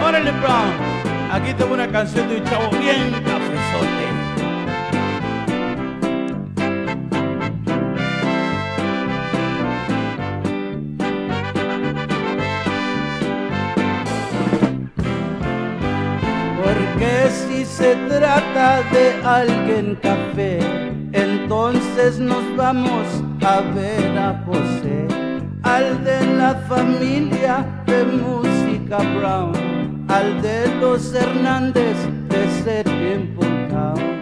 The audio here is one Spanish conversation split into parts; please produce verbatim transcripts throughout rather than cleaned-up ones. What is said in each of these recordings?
órale, Brown. Aquí tengo una canción de un chavo bien cafezote. Porque si se trata de alguien café, entonces nos vamos a ver a José, al de la familia de música Brown, al de los Hernández de ser tiempo town.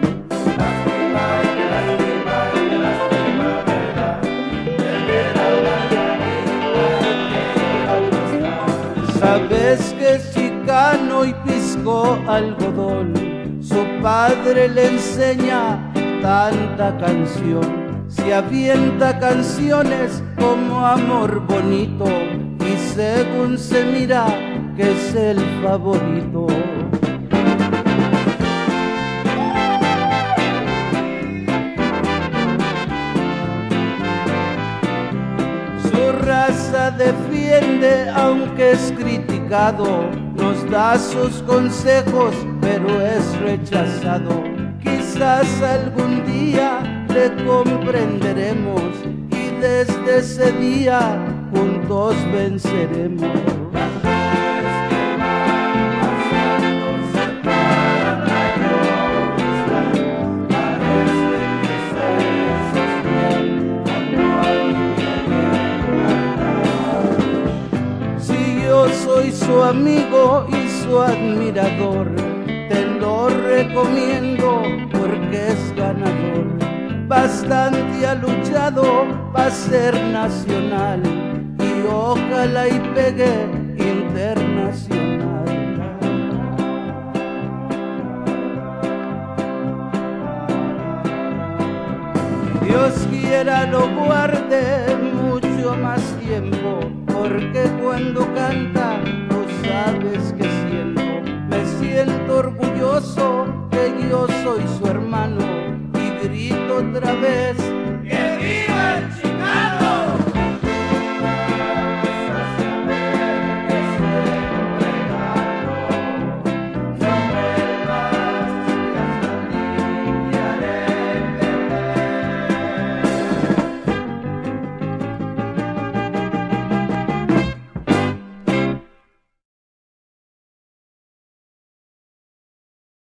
Sabes que es chicano y pisco algodón, su padre le enseña tanta canción, se avienta canciones como Amor Bonito y según se mira que es el favorito. Su raza defiende aunque es criticado, nos da sus consejos pero es rechazado. Quizás algún día le comprenderemos y desde ese día juntos venceremos. Si yo soy su amigo y su admirador, te lo recomiendo porque es ganador. Bastante ha luchado para ser nacional y ojalá y pegue internacional. Dios quiera lo guarde